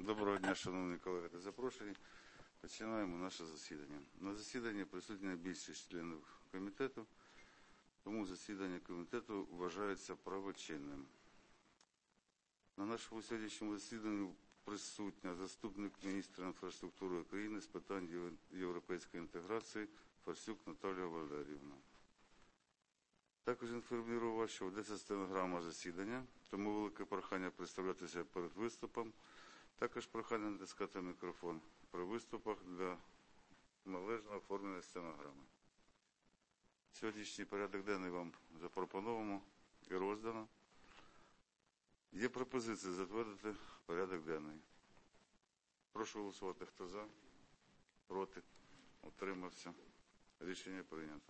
Доброго дня, шановні колеги та запрошені. Починаємо наше засідання. На засіданні присутня більшість членів комітету, тому засідання комітету вважається правочинним. На нашому сьогоднішньому засіданні присутня заступник міністра інфраструктури України з питань європейської інтеграції Фарсюк Наталія Валеріївна. Також інформую вас, що ведеться стенограма засідання, тому велике прохання представлятися перед виступом. Також прохання натискати мікрофон при виступах для належного оформлення стенограми. Сьогоднішній порядок денний вам запропоновано і роздано. Є пропозиція затвердити порядок денний. Прошу голосувати, хто за, проти, утримався. Рішення прийнято.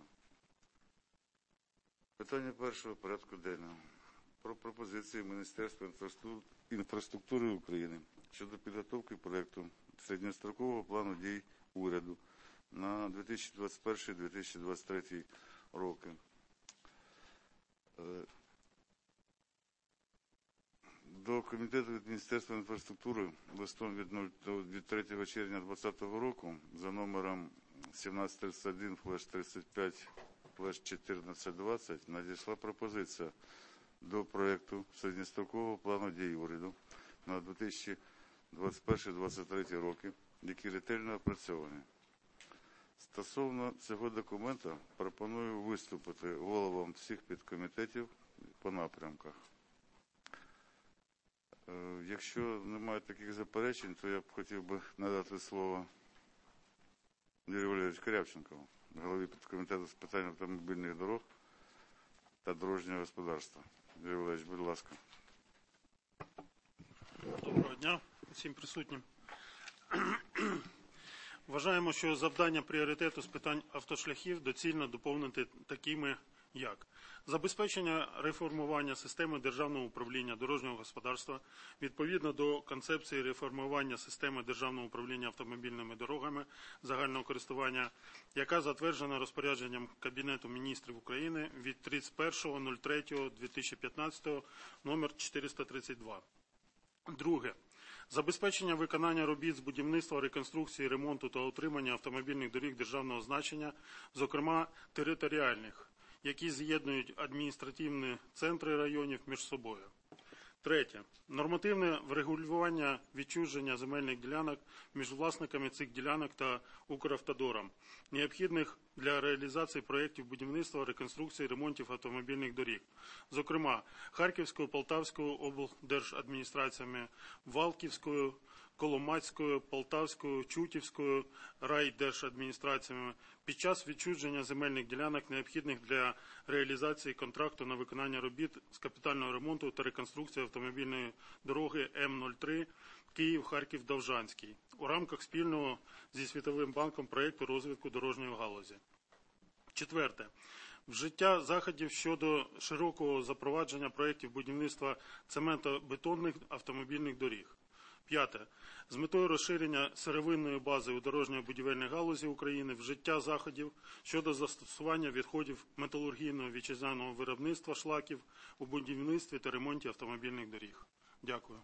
Питання першого порядку денного. Про пропозиції Міністерства інфраструктури України щодо підготовки проєкту середньострокового плану дій уряду на 2021-2023 роки. До комітету від Міністерства інфраструктури листом від 3 червня 2020 року за номером 1731/35/1420 надійшла пропозиція до проєкту середньострокового плану дій уряду на 2021-2023 роки, які ретельно опрацьовані. Стосовно цього документа пропоную виступити головам всіх підкомітетів по напрямках. Якщо немає таких заперечень, то я б хотів би надати слово Юрію Валерійовичу Корявченкову, голові підкомітету з питань автомобільних дорог та дорожнього господарства. Юрій Валерійович, будь ласка. Доброго дня всім присутнім. Вважаємо, що завдання пріоритету з питань автошляхів доцільно доповнити такими, як забезпечення реформування системи державного управління дорожнього господарства відповідно до концепції реформування системи державного управління автомобільними дорогами загального користування, яка затверджена розпорядженням Кабінету міністрів України від 31.03.2015 номер 432. Друге. Забезпечення виконання робіт з будівництва, реконструкції, ремонту та утримання автомобільних доріг державного значення, зокрема територіальних, які з'єднують адміністративні центри районів між собою. Третє. Нормативне врегулювання відчуження земельних ділянок між власниками цих ділянок та Укравтодором, необхідних для реалізації проєктів будівництва, реконструкції, ремонтів автомобільних доріг. Зокрема, Харківською, Полтавською облдержадміністраціями, Валківською, Коломацькою, Полтавською, Чутівською райдержадміністраціями під час відчуження земельних ділянок, необхідних для реалізації контракту на виконання робіт з капітального ремонту та реконструкції автомобільної дороги М-03 Київ-Харків-Довжанський у рамках спільного зі Світовим банком проєкту розвитку дорожньої галузі. Четверте. Вжиття заходів щодо широкого запровадження проєктів будівництва цементобетонних автомобільних доріг. П'яте. З метою розширення сировинної бази у дорожньо-будівельній галузі України вжиття заходів щодо застосування відходів металургійного вітчизняного виробництва шлаків у будівництві та ремонті автомобільних доріг. Дякую.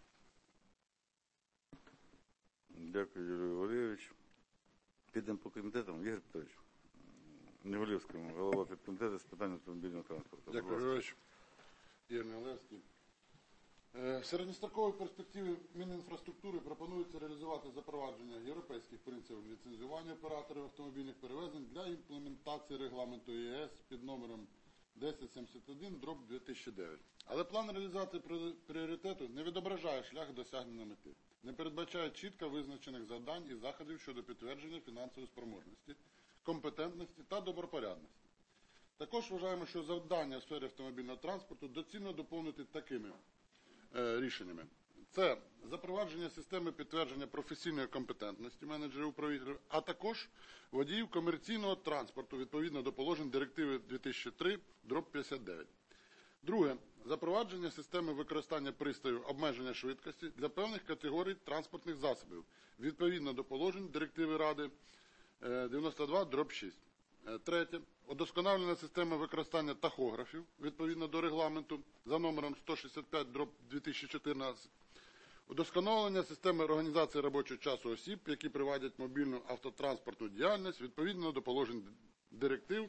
Дякую, Юрій Валерійович. Підемо по комітетам. Ігор Петрович, Неволівському, голова підкомітету з питань автомобільного транспорту. Дякую, Юрій Валерійович. Ігор Неволівський. В середньостроковій перспективі Мінінфраструктури пропонується реалізувати запровадження європейських принципів ліцензування операторів автомобільних перевезень для імплементації регламенту ЄС під номером 1071/2009. Але план реалізації пріоритету не відображає шлях досягнення мети, не передбачає чітко визначених завдань і заходів щодо підтвердження фінансової спроможності, компетентності та добропорядності. Також вважаємо, що завдання в сфері автомобільного транспорту доцільно доповнити такими рішеннями. Це запровадження системи підтвердження професійної компетентності менеджерів-управителів, а також водіїв комерційного транспорту відповідно до положень директиви 2003/59. Друге. Запровадження системи використання пристроїв обмеження швидкості для певних категорій транспортних засобів відповідно до положень директиви Ради 92/6. Третє. Удосконалення системи використання тахографів відповідно до регламенту за номером 165/2014 Удосконалення системи організації робочого часу осіб, які проводять мобільну автотранспортну діяльність відповідно до положень директив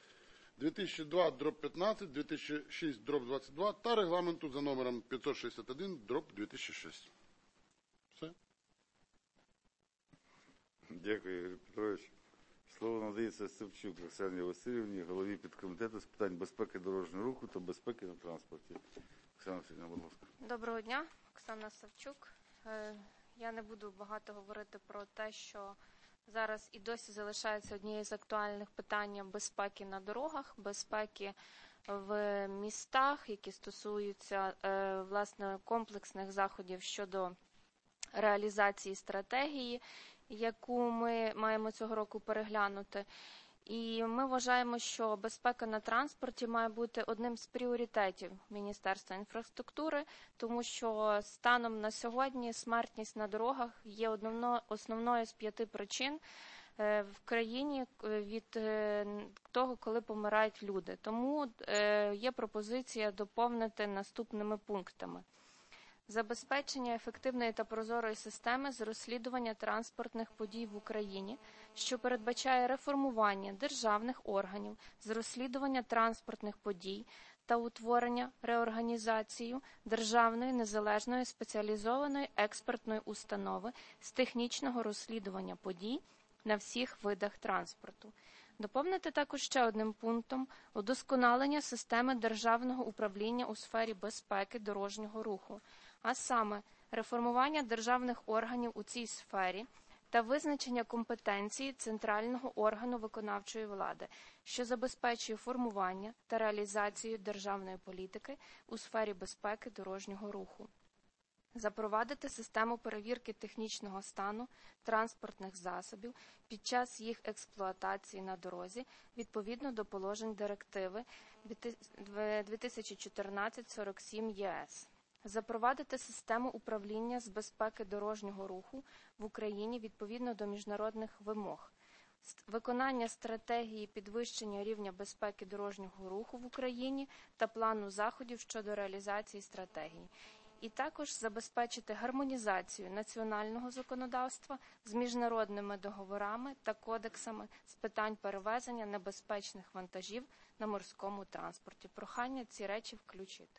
2002/15, 2006/22 та регламенту за номером 561/2006. Все. Дякую, Ігор Петрович. Слово надається Савчук Оксані Васильівні, голові підкомітету з питань безпеки дорожнього руху та безпеки на транспорті. Оксана Васильівна, будь ласка. Доброго дня, Оксана Савчук. Я не буду багато говорити про те, що зараз і досі залишається однією з актуальних питань безпеки на дорогах, безпеки в містах, які стосуються, власне, комплексних заходів щодо реалізації стратегії, яку ми маємо цього року переглянути. І ми вважаємо, що безпека на транспорті має бути одним з пріоритетів Міністерства інфраструктури, тому що станом на сьогодні смертність на дорогах є основною з 5 причин в країні від того, коли помирають люди. Тому є пропозиція доповнити наступними пунктами. Забезпечення ефективної та прозорої системи з розслідування транспортних подій в Україні, що передбачає реформування державних органів з розслідування транспортних подій та утворення, реорганізацію Державної незалежної спеціалізованої експертної установи з технічного розслідування подій на всіх видах транспорту. Доповнити також ще одним пунктом удосконалення системи державного управління у сфері безпеки дорожнього руху, а саме реформування державних органів у цій сфері та визначення компетенції центрального органу виконавчої влади, що забезпечує формування та реалізацію державної політики у сфері безпеки дорожнього руху. Запровадити систему перевірки технічного стану транспортних засобів під час їх експлуатації на дорозі відповідно до положень директиви 2014/47 ЄС. Запровадити систему управління з безпеки дорожнього руху в Україні відповідно до міжнародних вимог. Виконання стратегії підвищення рівня безпеки дорожнього руху в Україні та плану заходів щодо реалізації стратегії. І також забезпечити гармонізацію національного законодавства з міжнародними договорами та кодексами з питань перевезення небезпечних вантажів на морському транспорті. Прохання ці речі включити.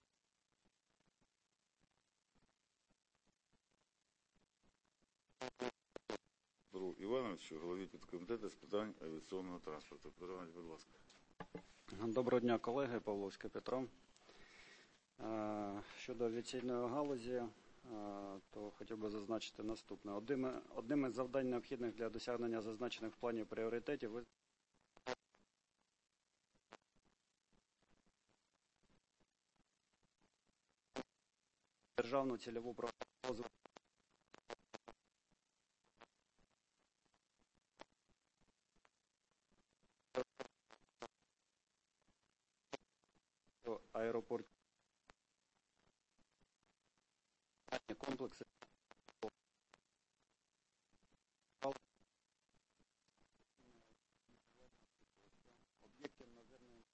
Петру Івановичу, голові підкомітету з питань авіаційного транспорту. Петро Іванович, будь ласка. Доброго дня, колеги. Павловський Петро. Щодо авіаційної галузі, то хотів би зазначити наступне. Одним із завдань, необхідних для досягнення зазначених в плані пріоритетів, державну цільову програму аеропорт комплекси об'єктів наземної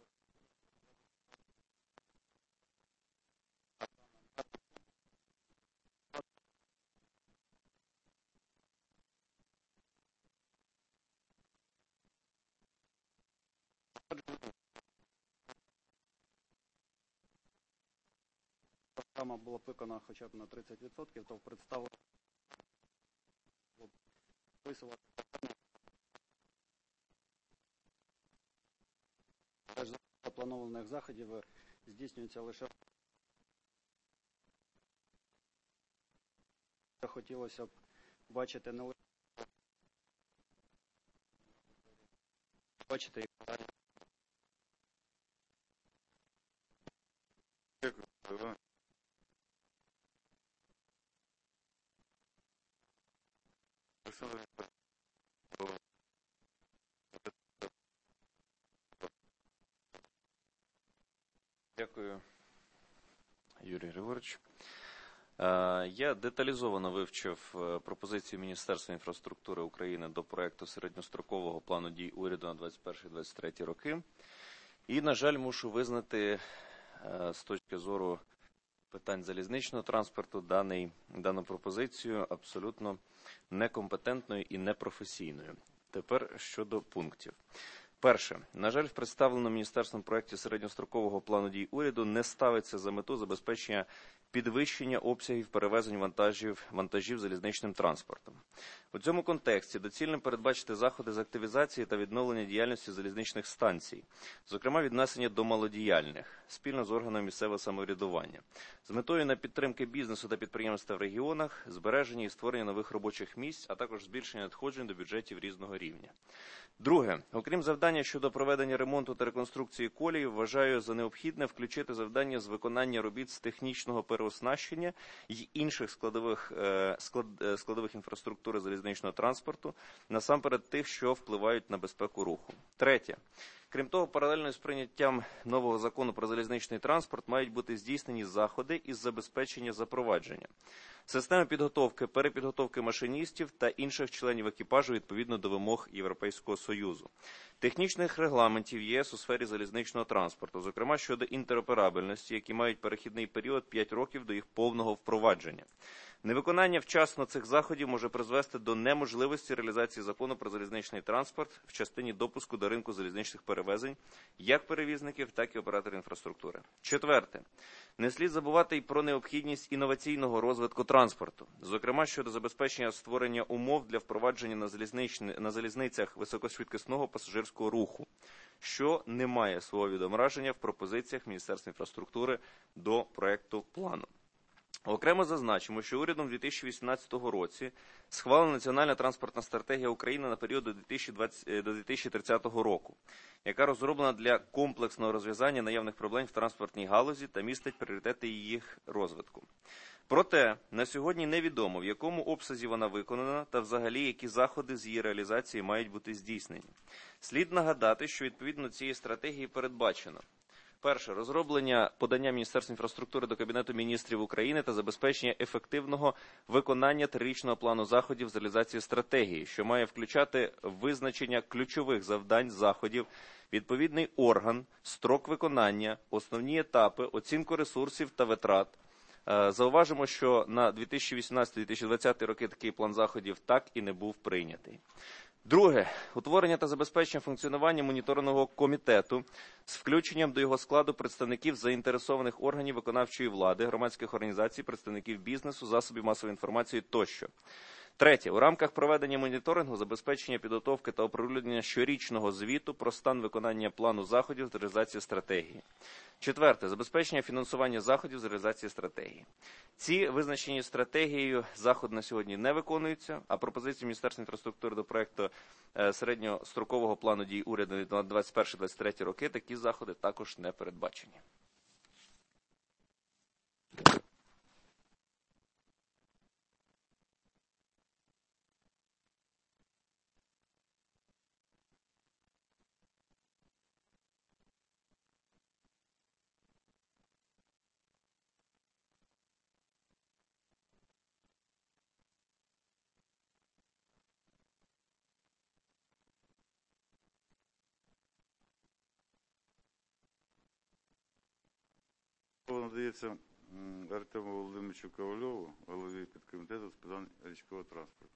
програма була б виконана хоча б на 30%, то представлено вписувати запланованих заходів здійснюється лише. Хотілося б бачити не лише бачити Дякую. Дякую, Юрій Григорович. Я деталізовано вивчив пропозицію Міністерства інфраструктури України до проекту середньострокового плану дій уряду на 2021-2023 роки. І, на жаль, мушу визнати з точки зору питань залізничного транспорту дану пропозицію абсолютно некомпетентною і непрофесійною. Тепер щодо пунктів. Перше. На жаль, в представленому Міністерством проєкті середньострокового плану дій уряду не ставиться за мету забезпечення підвищення обсягів перевезень вантажів залізничним транспортом. У цьому контексті доцільно передбачити заходи з активізації та відновлення діяльності залізничних станцій, зокрема віднесення до малодіяльних, спільно з органами місцевого самоврядування, з метою на підтримки бізнесу та підприємства в регіонах, збереження і створення нових робочих місць, а також збільшення надходжень до бюджетів різного рівня. Друге. Окрім завдання щодо проведення ремонту та реконструкції колії, вважаю за необхідне включити завдання з виконання робіт з технічного переоснащення й інших складових інфраструктури залізничного транспорту, насамперед тих, що впливають на безпеку руху. Третє. Крім того, паралельно з прийняттям нового закону про залізничний транспорт мають бути здійснені заходи із забезпечення запровадження системи підготовки, перепідготовки машиністів та інших членів екіпажу відповідно до вимог Європейського Союзу, технічних регламентів ЄС у сфері залізничного транспорту, зокрема щодо інтероперабельності, які мають перехідний період 5 років до їх повного впровадження. Невиконання вчасно цих заходів може призвести до неможливості реалізації закону про залізничний транспорт в частині допуску до ринку залізничних перевезень як перевізників, так і операторів інфраструктури. Четверте. Не слід забувати й про необхідність інноваційного розвитку транспорту, зокрема щодо забезпечення створення умов для впровадження на залізницях високошвидкісного пасажирського руху, що не має свого відображення в пропозиціях Міністерства інфраструктури до проекту плану. Окремо зазначимо, що урядом у 2018 році схвалена Національна транспортна стратегія України на період до 2030 року, яка розроблена для комплексного розв'язання наявних проблем в транспортній галузі та містить пріоритети їх розвитку. Проте, на сьогодні невідомо, в якому обсязі вона виконана та взагалі, які заходи з її реалізації мають бути здійснені. Слід нагадати, що відповідно до цієї стратегії передбачено: перше, розроблення подання Міністерства інфраструктури до Кабінету міністрів України та забезпечення ефективного виконання трирічного плану заходів з реалізації стратегії, що має включати визначення ключових завдань заходів, відповідний орган, строк виконання, основні етапи, оцінку ресурсів та витрат. Зауважимо, що на 2018-2020 роки такий план заходів так і не був прийнятий. Друге. Утворення та забезпечення функціонування моніторингового комітету з включенням до його складу представників заінтересованих органів виконавчої влади, громадських організацій, представників бізнесу, засобів масової інформації тощо. Третє. У рамках проведення моніторингу забезпечення підготовки та оприлюднення щорічного звіту про стан виконання плану заходів з реалізації стратегії. Четверте. Забезпечення фінансування заходів з реалізації стратегії. Ці визначені стратегією заходи на сьогодні не виконуються, а пропозиції Міністерства інфраструктури до проекту середньострокового плану дій уряду на 2021-2023 роки такі заходи також не передбачені. Слово надається Артему Володимировичу Ковальову, голові підкомітету з питань річкового транспорту.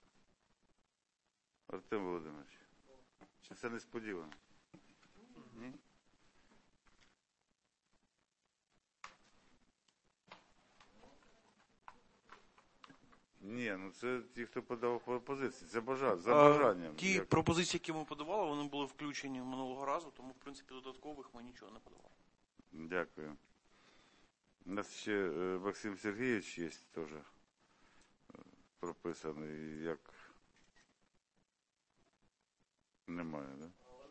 Артем Володимирович, чи це несподівано? Ні? Ні, ну це ті, хто подав пропозиції, це за бажанням. Ті пропозиції, які ми подавали, вони були включені минулого разу, тому, в принципі, додаткових ми нічого не подавали. Дякую. У нас ще Максим Сергійович є теж прописаний, як немає, да?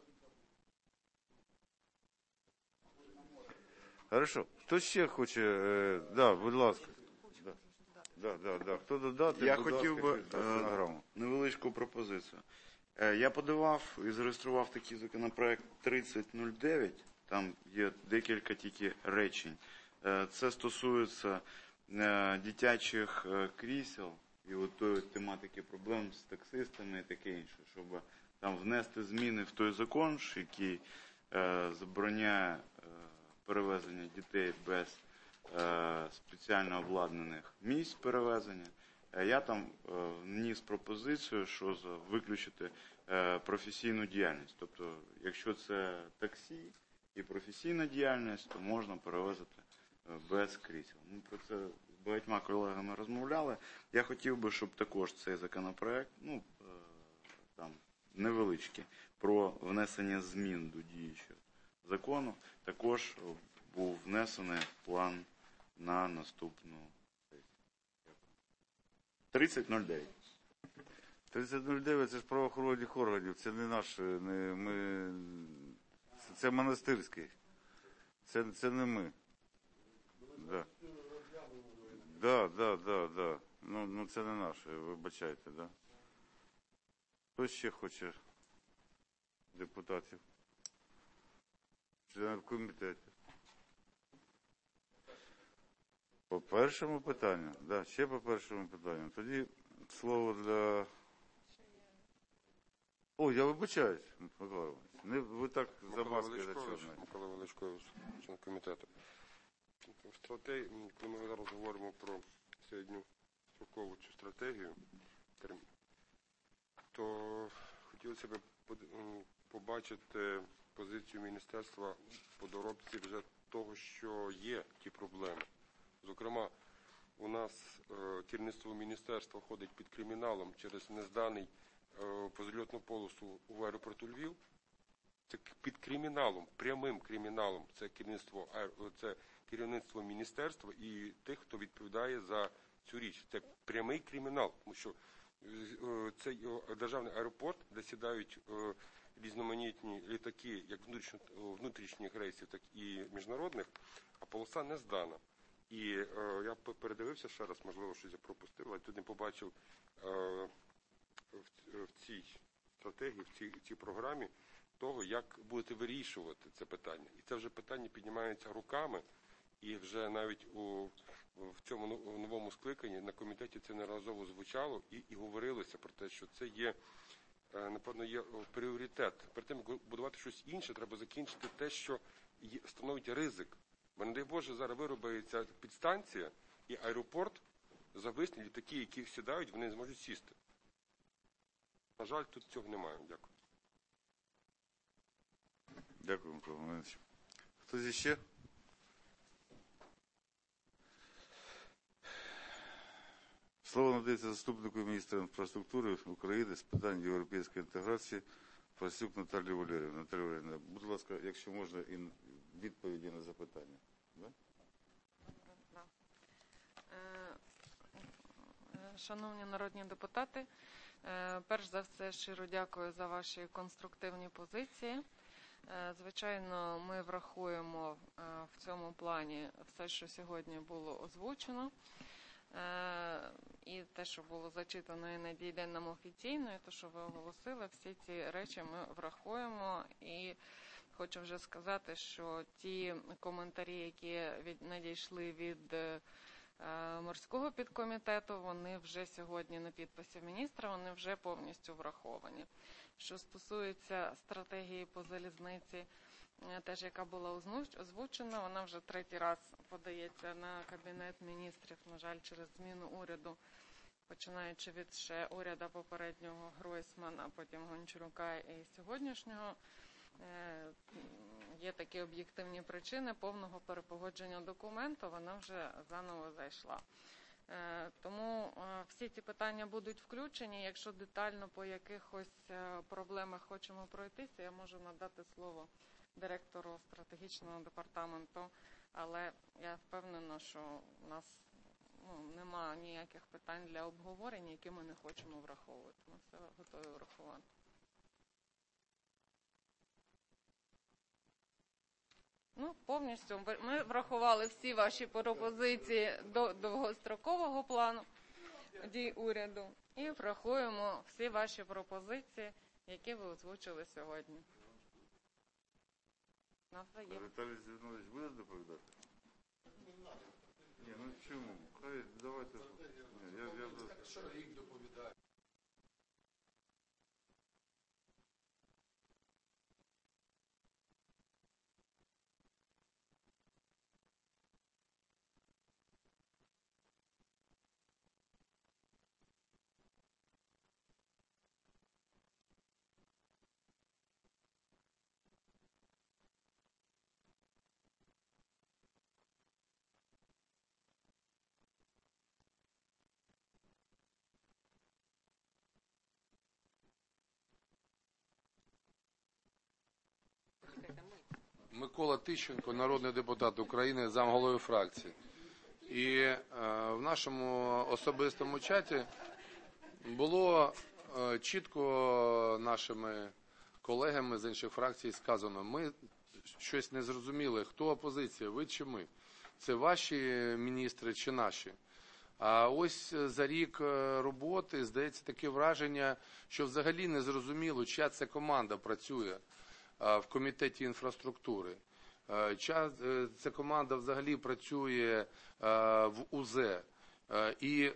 Хорошо. Хто ще хоче? Да, будь ласка. Да. Хто додати? Я хотів би невеличку пропозицію. Я подавав і зареєстрував такий законопроект 3009, там є декілька тільки речень. Це стосується дитячих крісел і от тої тематики проблем з таксистами і таке інше, щоб там внести зміни в той закон, який забороняє перевезення дітей без спеціально обладнаних місць перевезення. Я там вніс пропозицію, що виключити професійну діяльність. Тобто, якщо це таксі і професійна діяльність, то можна перевозити без крісел. Ми про це з багатьма колегами розмовляли. Я хотів би, щоб також цей законопроект, там невеличкий, про внесення змін до діючого закону, також був внесений в план на наступну сесію. 3009. 3009 – це ж правоохоронних органів, це не наше, це монастирський, це не ми. Да. Ну це не наше, вибачайте, да. Хто ще хоче депутатів? Членів комітету. По першому питанню? Да, ще по першому питанню. Тоді слово для... О, я вибачаюсь, Микола Іванович. Ви так за маски зачорнили. Микола Величкович, член комітету. В стратегії, коли ми зараз говоримо про середньострокову цю стратегію, то хотілося б побачити позицію міністерства по доробці вже того, що є ті проблеми. Зокрема, у нас керівництво міністерства ходить під криміналом через незданий позальотну полосу в аеропорту Львів. Це під криміналом, прямим криміналом. Це керівництво міністерства і тих, хто відповідає за цю річ. Це прямий кримінал, тому що цей державний аеропорт, де сідають різноманітні літаки, як внутрішніх рейсів, так і міжнародних, а полоса не здана. І я передивився ще раз, можливо, щось я пропустив, але тут не побачив в цій стратегії, в цій програмі того, як будете вирішувати це питання. І це вже питання піднімається руками, і вже навіть в цьому новому скликанні на комітеті це неодноразово звучало і говорилося про те, що це є, напевно, є пріоритет. Перед тим, як будувати щось інше, треба закінчити те, що становить ризик. Бо, не дай Боже, зараз виробиться підстанція і аеропорт зависне, літаки, які сідають, вони не зможуть сісти. На жаль, тут цього немає. Дякую. Дякую, Микола Іванович. Хтось іще? Слово надається заступнику міністра інфраструктури України з питань європейської інтеграції Фрасюк Наталії Валеріївні. Наталія Валеріївна, будь ласка, якщо можна, і відповіді на запитання. Да? Шановні народні депутати, перш за все щиро дякую за ваші конструктивні позиції. Звичайно, ми врахуємо в цьому плані все, що сьогодні було озвучено. І те, що було зачитано і надійде нам офіційно, і те, що ви оголосили, всі ці речі ми врахуємо. І хочу вже сказати, що ті коментарі, які надійшли від морського підкомітету, вони вже сьогодні на підписі міністра, вони вже повністю враховані. Що стосується стратегії по залізниці, теж яка була озвучена, вона вже третій раз подається на Кабінет міністрів, на жаль, через зміну уряду, починаючи від ще уряду попереднього Гройсмана, потім Гончарука і сьогоднішнього. Є такі об'єктивні причини повного перепогодження документу, вона вже заново зайшла. Тому всі ці питання будуть включені. Якщо детально по якихось проблемах хочемо пройтися, я можу надати слово директору стратегічного департаменту, але я впевнена, що у нас немає ніяких питань для обговорення, які ми не хочемо враховувати. Ми все готові врахувати. Повністю ми врахували всі ваші пропозиції до довгострокового плану дій уряду і врахуємо всі ваші пропозиції, які ви озвучили сьогодні. Віталій Зінович буде доповідати? Ні, ну чому? Хай, давайте. Що рік доповідає? Микола Тищенко, народний депутат України, замголови фракції. І в нашому особистому чаті було чітко нашими колегами з інших фракцій сказано, ми щось не зрозуміли, хто опозиція, ви чи ми. Це ваші міністри чи наші. А ось за рік роботи, здається, таке враження, що взагалі не зрозуміло, чия це команда працює в Комітеті інфраструктури. Ця команда взагалі працює в УЗ. І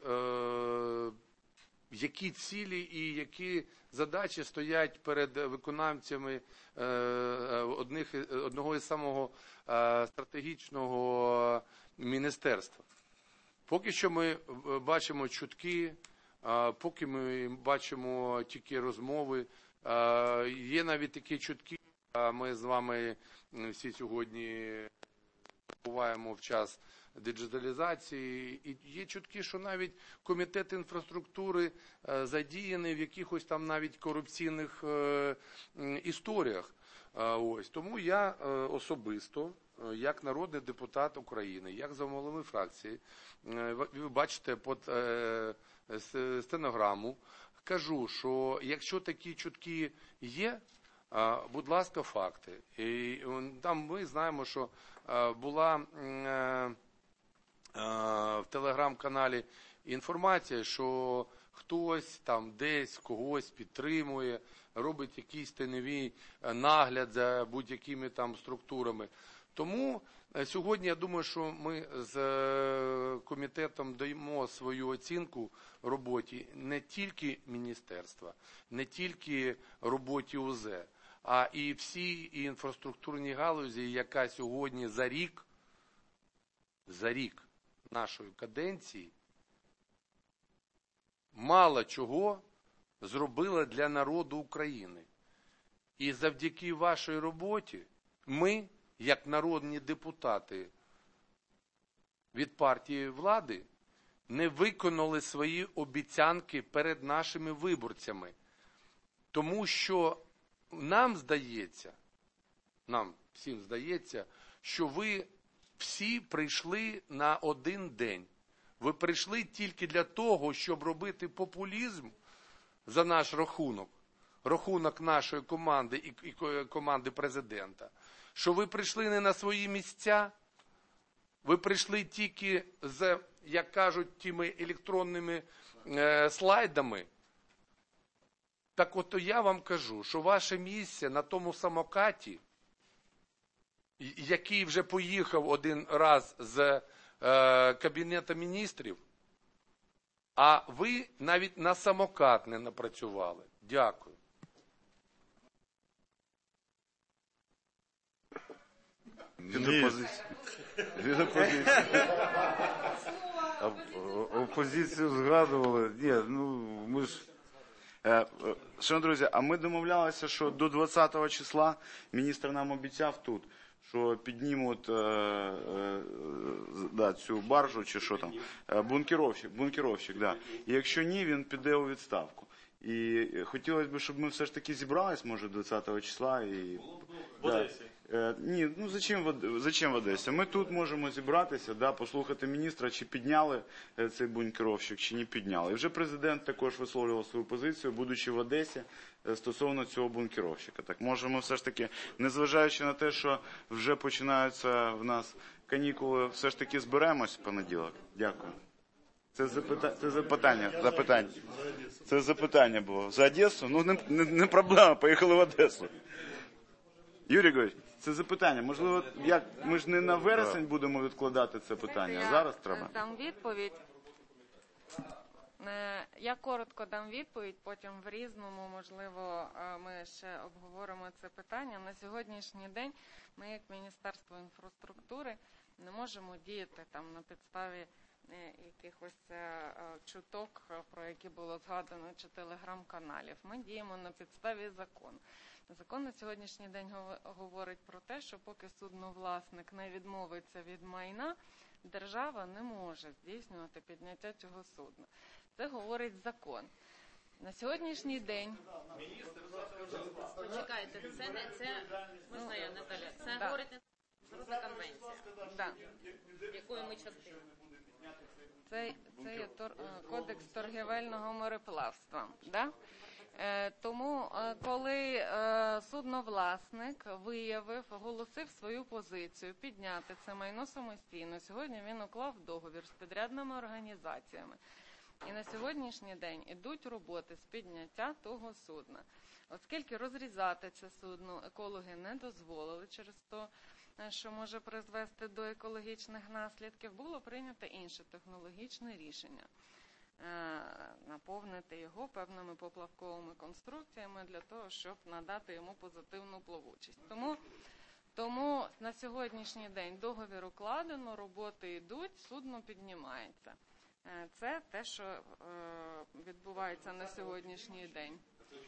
які цілі і які задачі стоять перед виконавцями одного із самого стратегічного міністерства. Поки що ми бачимо чутки, поки ми бачимо тільки розмови. Є навіть такі чутки, ми з вами всі сьогодні перебуваємо в час диджиталізації, і є чутки, що навіть Комітет інфраструктури задіяний в якихось там навіть корупційних історіях. Ось. Тому я особисто, як народний депутат України, як замголови фракції, ви бачите під стенограму, кажу, що якщо такі чутки є, будь ласка, факти. І там ми знаємо, що була в телеграм-каналі інформація, що хтось там десь когось підтримує, робить якийсь тіньовий нагляд за будь-якими там структурами. Тому сьогодні я думаю, що ми з комітетом даємо свою оцінку роботі не тільки міністерства, не тільки роботі УЗ, а і всій інфраструктурній галузі, яка сьогодні за рік нашої каденції мало чого зробила для народу України. І завдяки вашій роботі ми, як народні депутати від партії влади, не виконали свої обіцянки перед нашими виборцями. Тому що нам всім здається, що ви всі прийшли на один день. Ви прийшли тільки для того, щоб робити популізм за наш рахунок нашої команди і команди президента. Що ви прийшли не на свої місця, ви прийшли тільки з, як кажуть, тими електронними слайдами. Так от я вам кажу, що ваше місце на тому самокаті, який вже поїхав один раз з Кабінету міністрів, а ви навіть на самокат не напрацювали. Дякую. Від опозицію згадували. Ні, ми ж... Шановні друзі, а ми домовлялися, що до 20-го числа міністр нам обіцяв тут, що піднімуть цю баржу, чи що там, бункеровщик, да. І якщо ні, він піде у відставку. І хотілося б, щоб ми все ж таки зібрались, може, 20-го числа. І... В Одесі. Ні, ну зачем в Одесі? Ми тут можемо зібратися, да, послухати міністра, чи підняли цей бункеровщик, чи не підняли. І вже президент також висловлював свою позицію, будучи в Одесі, стосовно цього бункеровщика. Так можемо все ж таки, незважаючи на те, що вже починаються в нас канікули, все ж таки зберемось в понеділок. Дякую. Це запитання. Це запитання було. За Одесу? Ну, не проблема, поїхали в Одесу. Юрій Григорович, це запитання. Можливо, ми ж не на вересень будемо відкладати це питання, а зараз треба. Я дам відповідь. Я коротко дам відповідь, потім в різному, можливо, ми ще обговоримо це питання. На сьогоднішній день ми, як Міністерство інфраструктури, не можемо діяти там на підставі якихось чуток, про які було згадано, чи телеграм-каналів. Ми діємо на підставі закону. Закон на сьогоднішній день говорить про те, що поки судновласник не відмовиться від майна, держава не може здійснювати підняття цього судна. Це говорить закон. На сьогоднішній день Почекайте, це не це можна я, Наталя? Це Да. говорить Міжнародна конвенція, да, якої ми частина. це є кодекс торгівельного мореплавства. Да? Тому, коли судновласник оголосив свою позицію підняти це майно самостійно, сьогодні він уклав договір з підрядними організаціями. І на сьогоднішній день ідуть роботи з підняття того судна. Оскільки розрізати це судно екологи не дозволили через те, що може призвести до екологічних наслідків, було прийнято інше технологічне рішення – наповнити його певними поплавковими конструкціями для того, щоб надати йому позитивну плавучість. Тому на сьогоднішній день договір укладено, роботи йдуть, судно піднімається. Це те, що відбувається на сьогоднішній день.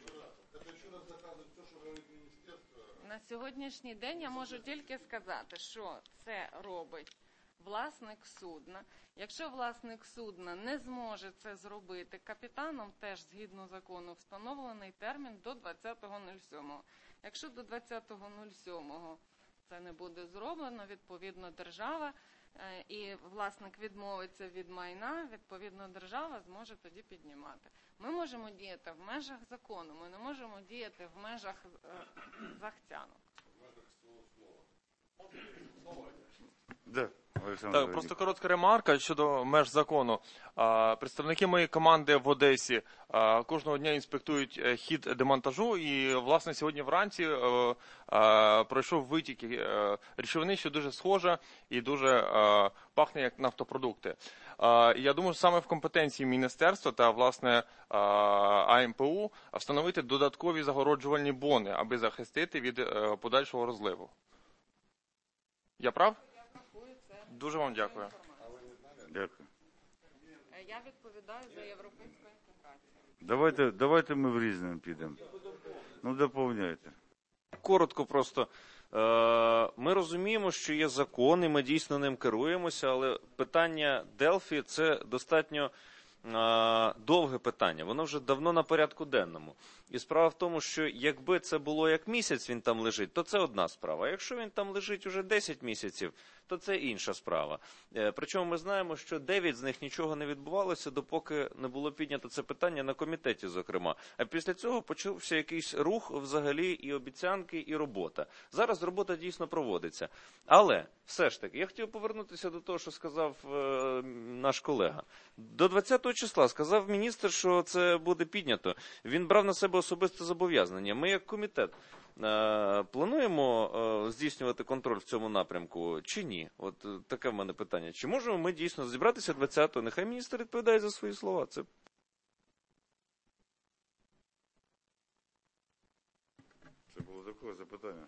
На сьогоднішній день я можу тільки сказати, що це робить власник судна. Якщо власник судна не зможе це зробити, капітаном теж згідно закону встановлений термін до 20.07. Якщо до 20.07 це не буде зроблено, відповідно держава і власник відмовиться від майна, відповідно держава зможе тоді піднімати. Ми можемо діяти в межах закону, ми не можемо діяти в межах захцянок. Да, Так, просто коротка ремарка щодо меж закону. Представники моєї команди в Одесі кожного дня інспектують хід демонтажу, і, власне, сьогодні вранці пройшов витік речовини, що дуже схожа і дуже пахне як нафтопродукти. Я думаю, саме в компетенції міністерства та, власне, АМПУ встановити додаткові загороджувальні бони, аби захистити від подальшого розливу. Я прав? Дуже вам дякую. Дякую. Я відповідаю за європейську інтеграцію. Давайте ми в різному підемо. Ну, доповняйте. Коротко просто. Ми розуміємо, що є закон, і ми дійсно ним керуємося, але питання Делфі – це достатньо довге питання. Воно вже давно на порядку денному. І справа в тому, що якби це було як місяць він там лежить, то це одна справа. А якщо він там лежить уже 10 місяців, то це інша справа. Причому ми знаємо, що 9 з них нічого не відбувалося, допоки не було піднято це питання на комітеті, зокрема. А після цього почався якийсь рух взагалі і обіцянки, і робота. Зараз робота дійсно проводиться. Але, все ж таки, я хотів повернутися до того, що сказав наш колега. До 20 числа сказав міністр, що це буде піднято. Він брав на себе особисте зобов'язання. Ми, як комітет, плануємо здійснювати контроль в цьому напрямку чи ні? От таке в мене питання. Чи можемо ми дійсно зібратися 20-го? Нехай міністр відповідає за свої слова. Це було таке запитання.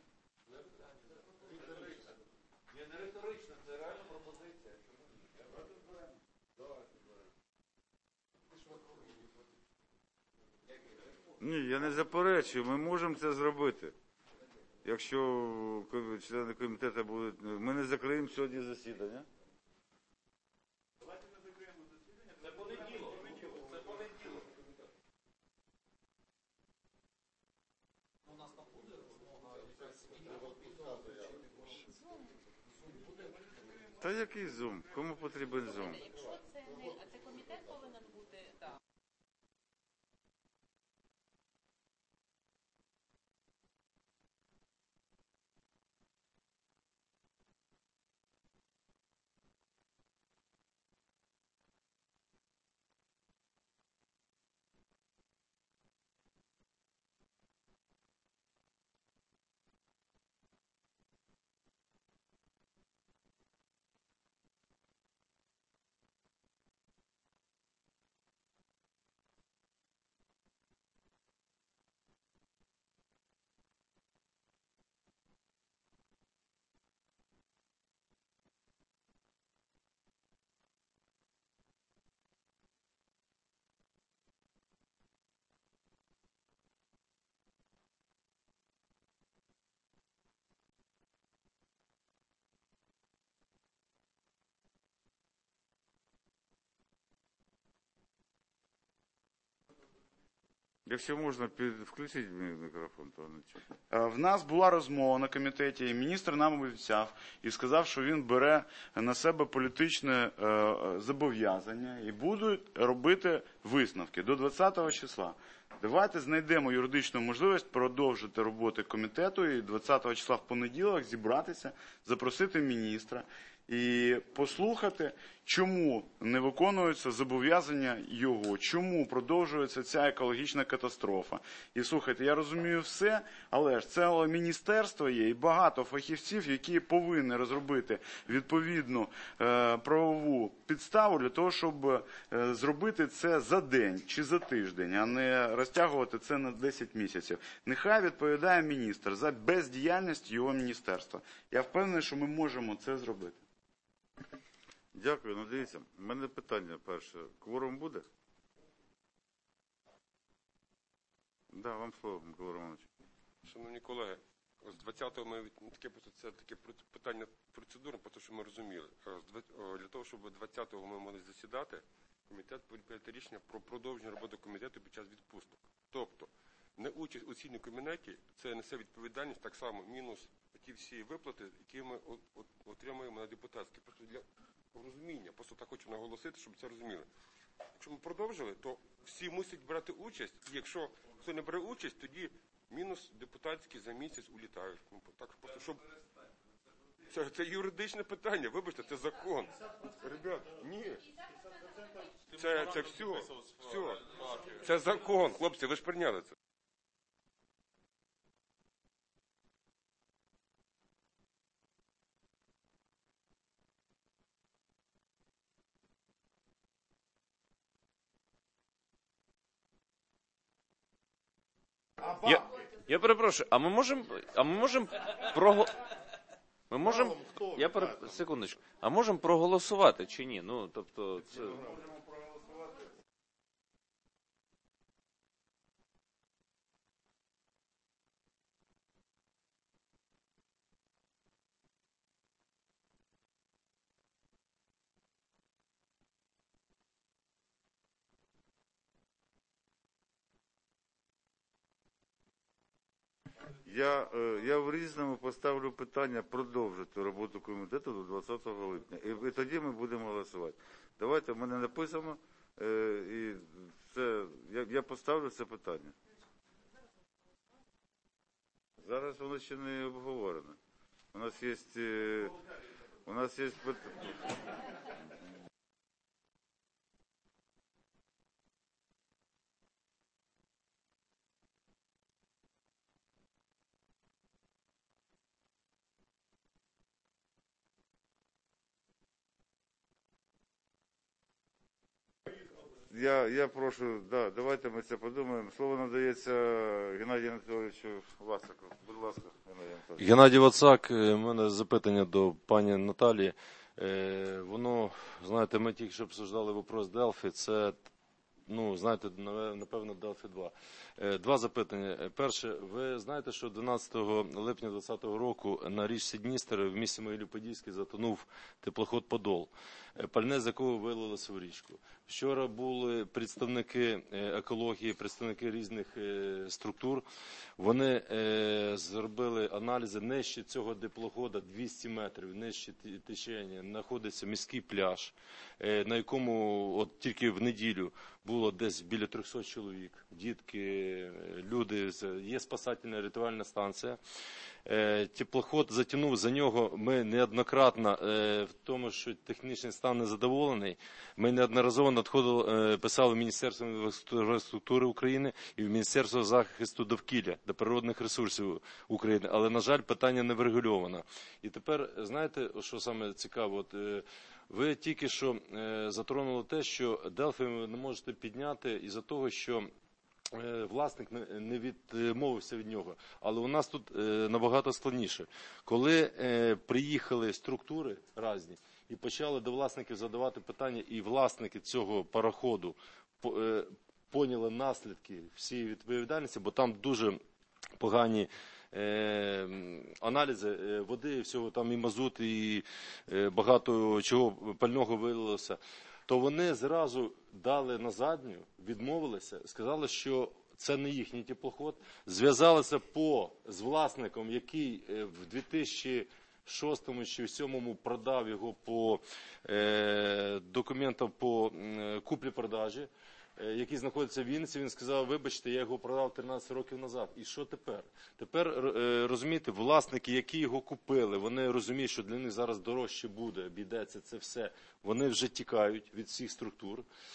не риторично, це реальна пропозиція. Ні, я не заперечую, ми можемо це зробити. Якщо члени комітету будуть... Ми не закриємо сьогодні засідання. Давайте ми закриємо засідання. Це понеділок. Це понеділок. У нас там буде розмова якась Та який зум? Кому потрібен зум? Якщо це не, а це комітет повинен бути, так. Якщо можна, включіть мікрофон, то не чути. В нас була розмова на комітеті, і міністр нам обіцяв і сказав, що він бере на себе політичне зобов'язання і буде робити висновки до 20 числа. Давайте знайдемо юридичну можливість продовжити роботи комітету і 20 числа в понеділок зібратися, запросити міністра і послухати, чому не виконуються зобов'язання його, чому продовжується ця екологічна катастрофа. І слухайте, я розумію все, але ж це міністерство є і багато фахівців, які повинні розробити відповідну правову підставу для того, щоб зробити це за день чи за тиждень, а не розтягувати це на 10 місяців. Нехай відповідає міністр за бездіяльність його міністерства. Я впевнений, що ми можемо це зробити. Дякую. Ну, дивіться, в мене питання перше. Кворум буде? Да, вам слово, Микола Романович. Шановні колеги, з 20-го ми це таке питання процедурне, тому що ми розуміли. Для того, щоб 20-го ми могли засідати, комітет повинен прийняти рішення про продовження роботи комітету під час відпусток. Тобто, неучасть у цій комітеті – це несе відповідальність, так само мінус ті всі виплати, які ми отримуємо на депутатські. Просто для розуміння, просто так хочу наголосити, щоб це розуміли. Якщо ми продовжили, то всі мусять брати участь, і якщо хто не бере участь, тоді мінус депутатські за місяць улітають. Так, просто, щоб... Це юридичне питання, вибачте, це закон. Ребят, ні. Це все. Це закон, хлопці, ви ж прийняли це. Я перепрошую, а ми можемо секундочку, а можемо проголосувати чи ні? Ну, тобто, це... Я в Різному поставлю питання продовжити роботу комітету до 20 липня. І тоді ми будемо голосувати. Давайте, в мене написано, і це, я поставлю це питання. Зараз воно ще не обговорено. У нас є Я прошу, да, давайте ми це подумаємо. Слово надається Геннадію Анатолійовичу Вацаку. Будь ласка, Геннадій Анатолійович. Геннадій Вацак, у мене запитання до пані Наталії. Воно, знаєте, ми тільки що обсуждали вопрос Делфі, це, ну, знаєте, напевно, Делфі 2. Два запитання. Перше, ви знаєте, що 12 липня 2020 року на річці Дністер в місті Могилів-Подільський затонув теплоход «Подол», пальне з якого вилилося в річку. Вчора були представники екології, представники різних структур. Вони зробили аналізи нижче цього теплохода, 200 метрів, нижче течення, знаходиться міський пляж, на якому от тільки в неділю було десь біля 300 чоловік, дітки, люди, є спасательна рятувальна станція. Теплоход затягнув, за нього ми неоднократно, в тому, що технічний стан незадоволений, ми неодноразово надходили, писали в Міністерство інфраструктури України і в Міністерство захисту довкілля та природних ресурсів України, але, на жаль, питання не врегульовано. І тепер, знаєте, що саме цікаво, от, ви тільки що затронули те, що Делфі ви не можете підняти із-за того, що власник не відмовився від нього. Але у нас тут набагато складніше. Коли приїхали структури різні і почали до власників задавати питання, і власники цього пароходу поняли наслідки всієї відповідальності, бо там дуже погані аналізи води, всього там і мазут, і багато чого пального вилилося, то вони зразу дали на задню, відмовилися, сказали, що це не їхній теплоход. Зв'язалися з власником, який в 2006 чи 2007 продав його по документам по куплі-продажі, який знаходиться в Вінниці. Він сказав, вибачте, я його продав 13 років назад. І що тепер? Тепер, розумієте, власники, які його купили, вони розуміють, що для них зараз дорожче буде, обійдеться це все. Вони вже тікають від всіх структур.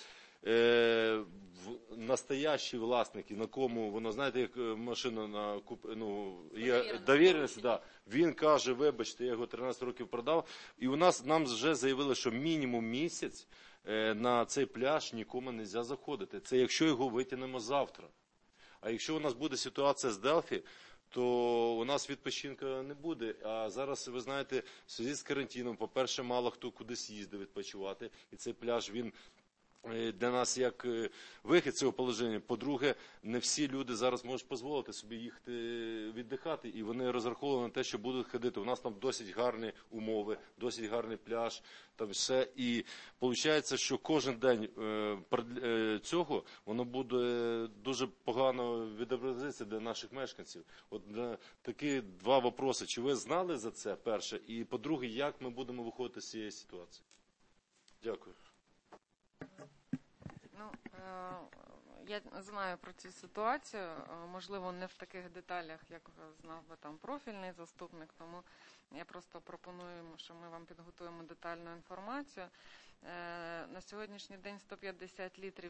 Настоящі власники, на кому, воно, знаєте, як машина є довіреність, да. Він каже, вибачте, я його 13 років продав. І нам вже заявили, що мінімум місяць на цей пляж нікому не можна заходити. Це якщо його витягнемо завтра. А якщо у нас буде ситуація з Делфі, то у нас відпочинку не буде. А зараз, ви знаєте, в зв'язку з карантином, по-перше, мало хто кудись їздить відпочивати. І цей пляж, він для нас як вихід з цього положення. По-друге, не всі люди зараз можуть дозволити собі їхати віддихати, і вони розраховували на те, що будуть ходити. У нас там досить гарні умови, досить гарний пляж, там все. І виходить, що кожен день цього воно буде дуже погано відобразитися для наших мешканців. От такі два вопроси. Чи ви знали за це, перше? І по-друге, як ми будемо виходити з цієї ситуації? Дякую. Я знаю про цю ситуацію, можливо, не в таких деталях, як знав би там профільний заступник, тому я просто пропоную, що ми вам підготуємо детальну інформацію. На сьогоднішній день 150 літрів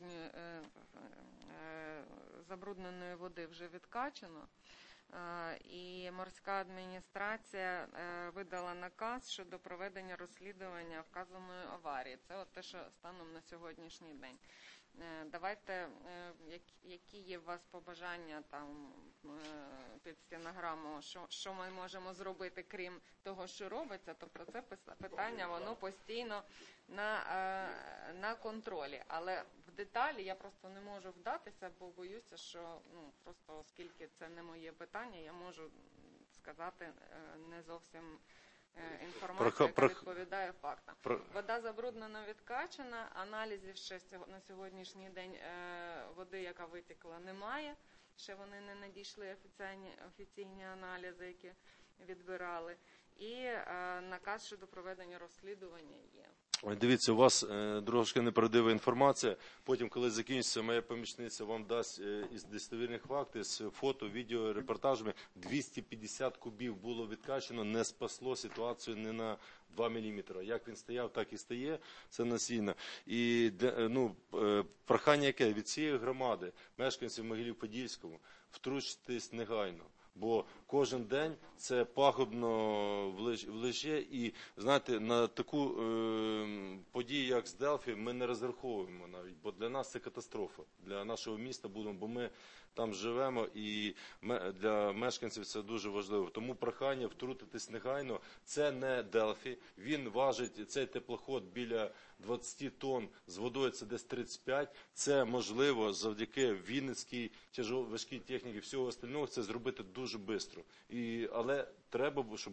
забрудненої води вже відкачано, і морська адміністрація видала наказ щодо проведення розслідування вказаної аварії. Це от те, що станом на сьогоднішній день. Давайте, які є у вас побажання там під стенограму, що ми можемо зробити, крім того, що робиться, тобто це питання, воно постійно на контролі. Але в деталі я просто не можу вдатися, бо боюся, що просто оскільки це не моє питання, я можу сказати не зовсім інформацію, яка відповідає фактам. Вода забруднена, відкачана, аналізів ще на сьогоднішній день води, яка витекла, немає. Ще вони не надійшли офіційні аналізи, які відбирали. І наказ щодо проведення розслідування є. Дивіться, у вас трошки неправдива інформація. Потім, коли закінчиться, моя помічниця вам дасть із достовірних фактів, з фото, відео, репортажами. 250 кубів було відкачано, не спасло ситуацію не на 2 мм. Як він стояв, так і стає. Це насильно. І прохання яке? Від цієї громади, мешканців Могилів-Подільського, втручитись негайно. Бо кожен день це пагубно влече, і, знаєте, на таку подію, як з Делфі, ми не розраховуємо навіть, бо для нас це катастрофа, для нашого міста бо ми там живемо, і для мешканців це дуже важливо. Тому прохання втрутитись негайно. Це не Делфі, він важить, цей теплоход, біля 20 тонн, з водою це десь 35. Це можливо завдяки Вінницькій важкій техніці, всього остального, це зробити дуже швидко. Але треба, щоб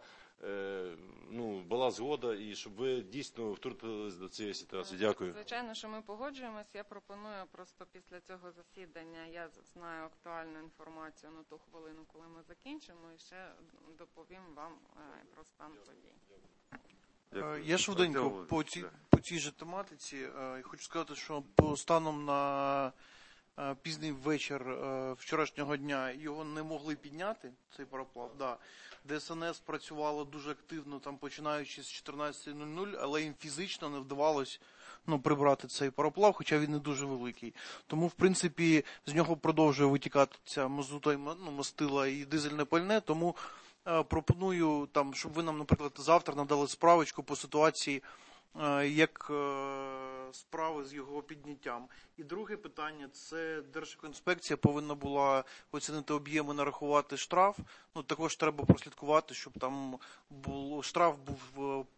була згода і щоб ви дійсно втрутились до цієї ситуації. Дякую. Звичайно, що ми погоджуємось. Я пропоную просто після цього засідання, я знаю актуальну інформацію на ту хвилину, коли ми закінчимо, і ще доповім вам про стан подій. Я швиденько по цій же тематиці хочу сказати, що станом на пізній вечір вчорашнього дня його не могли підняти, цей пароплав. Да. ДСНС працювало дуже активно, там починаючи з 14:00, але їм фізично не вдавалось прибрати цей пароплав, хоча він не дуже великий. Тому, в принципі, з нього продовжує витікати ця мазута, мастила і дизельне пальне, тому пропоную, щоб ви нам, наприклад, завтра надали справочку по ситуації, як справи з його підняттям. І друге питання – це Держекоінспекція повинна була оцінити об'єми, нарахувати штраф. Також треба прослідкувати, щоб там штраф був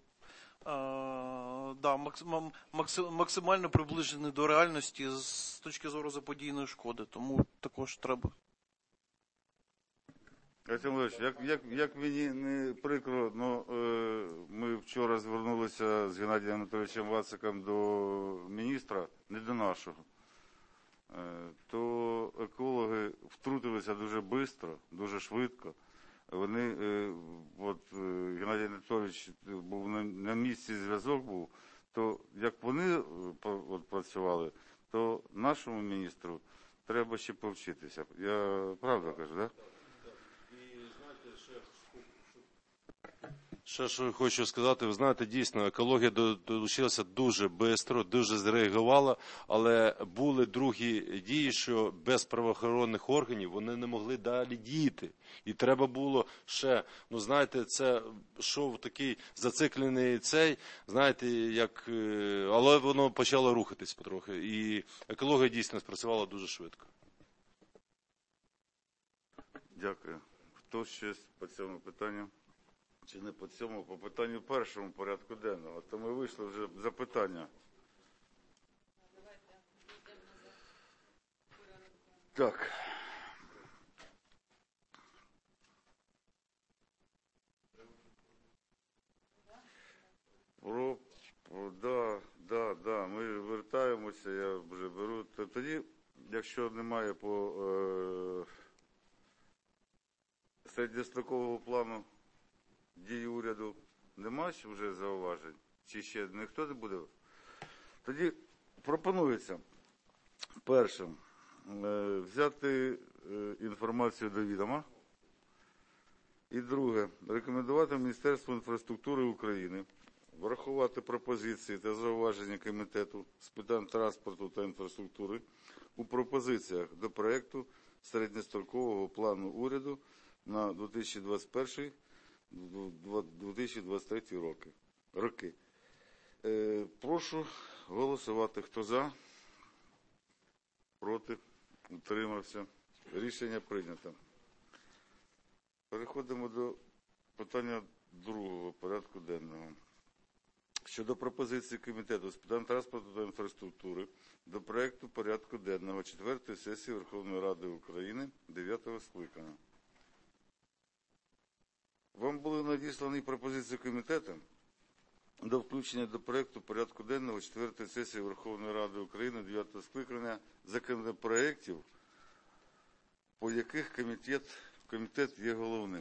максимально приближений до реальності з точки зору заподіяної шкоди. Тому також треба. Як мені не прикро, ми вчора звернулися з Геннадієм Анатолійовичем Вациком до міністра, не до нашого, то робилися дуже швидко, дуже швидко. Вони, Геннадій Анатолійович був на місці, зв'язок був, то як вони працювали, то нашому міністру треба ще повчитися. Я правда кажу, так? Ще що хочу сказати, ви знаєте, дійсно, екологія долучилася дуже швидко, дуже зреагувала, але були другі дії, що без правоохоронних органів вони не могли далі діяти. І треба було ще, знаєте, це шов такий зациклений знаєте, але воно почало рухатись потрохи. І екологія дійсно спрацювала дуже швидко. Дякую. Хто ще по цьому питанню? Чи не по цьому, по питанню першому порядку денного. То ми вийшли вже за питання. Так. Ми вертаємося, я вже беру. Тоді, якщо немає по середньострокового плану дії уряду, нема вже зауважень? Чи ще ніхто не буде? Тоді пропонується першим взяти інформацію до відома. І друге, рекомендувати Міністерству інфраструктури України врахувати пропозиції та зауваження Комітету з питань транспорту та інфраструктури у пропозиціях до проекту середньострокового плану уряду на 2021-2023 роки. Прошу голосувати. Хто за? Проти? Утримався? Рішення прийнято. Переходимо до питання другого порядку денного. Щодо пропозиції Комітету з питань транспорту та інфраструктури до проекту порядку денного 4-ї сесії Верховної Ради України 9-го скликання. Вам були надіслані пропозиції Комітету до включення до проекту порядку денного 4-ї сесії Верховної Ради України 9-го скликання законопроєктів, по яких комітет є головним.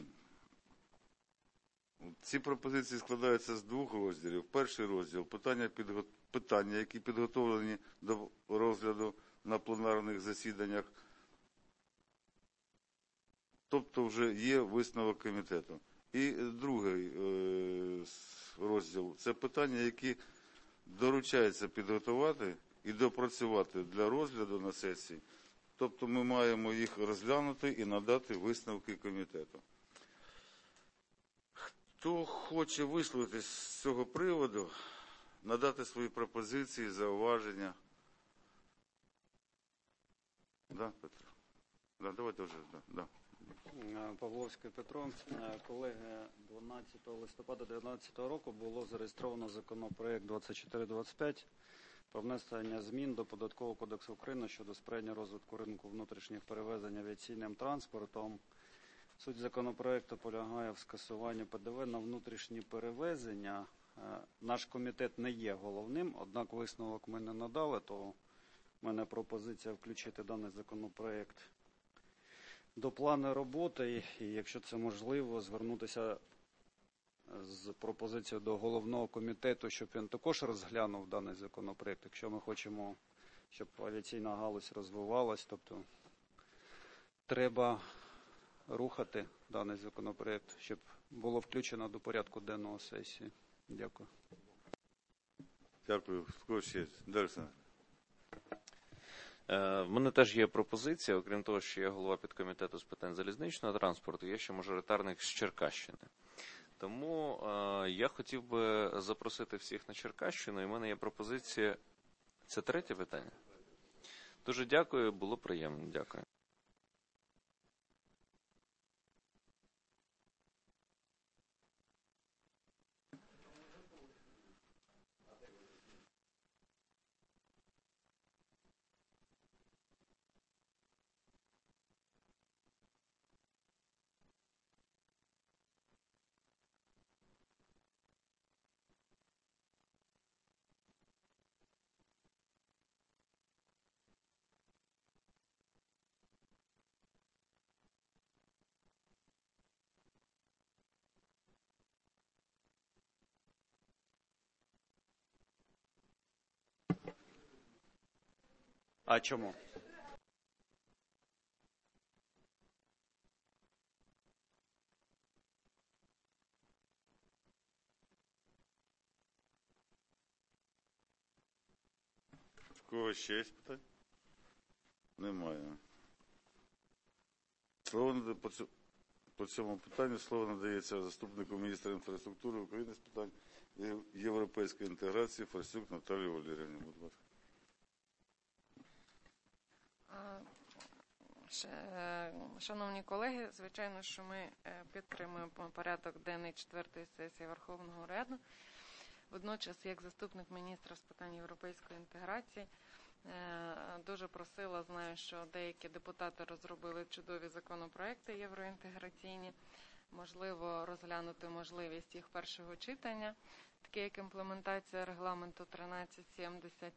Ці пропозиції складаються з двох розділів. Перший розділ – питання, які підготовлені до розгляду на пленарних засіданнях, тобто вже є висновок комітету. І другий розділ – це питання, які доручається підготувати і допрацювати для розгляду на сесії. Тобто ми маємо їх розглянути і надати висновки комітету. Хто хоче висловитись з цього приводу, надати свої пропозиції, зауваження? Да, Петро? Да, давайте вже. Да. Павловський Петро. Колеги, 12 листопада 2019 року було зареєстровано законопроект 2425 про внесення змін до Податкового кодексу України щодо сприяння розвитку ринку внутрішніх перевезень авіаційним транспортом. Суть законопроекту полягає в скасуванні ПДВ на внутрішні перевезення. Наш комітет не є головним, однак висновок ми не надали, то в мене пропозиція включити даний законопроект до плану роботи і, якщо це можливо, звернутися з пропозицією до головного комітету, щоб він також розглянув даний законопроект, якщо ми хочемо, щоб авіаційна галузь розвивалась, тобто треба рухати даний законопроект, щоб було включено до порядку денного сесії. Дякую. Дякую. Хто ще? В мене теж є пропозиція, окрім того, що я голова підкомітету з питань залізничного транспорту, є ще мажоритарник з Черкащини. Тому я хотів би запросити всіх на Черкащину, і в мене є пропозиція. Це третє питання? Дуже дякую, було приємно. Дякую. А чому? В кого ще є питання? Немає. Слово по цьому питанню слово надається заступнику міністра інфраструктури України з питань європейської інтеграції Форсюк Наталії Валеріївні. Будь ласка. Шановні колеги, звичайно, що ми підтримуємо порядок денний 4-ї сесії Верховного Ради. Водночас, як заступник міністра з питань європейської інтеграції, дуже просила, знаю, що деякі депутати розробили чудові законопроекти євроінтеграційні, можливо, розглянути можливість їх першого читання, таке як імплементація регламенту 1370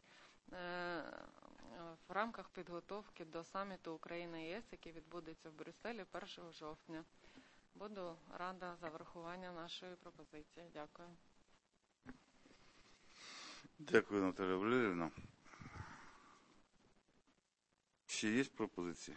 в рамках підготовки до саміту Україна-ЄС, який відбудеться в Брюсселі 1 жовтня. Буду рада за врахування нашої пропозиції. Дякую. Дякую, Наталія Валеріївна. Ще є пропозиції?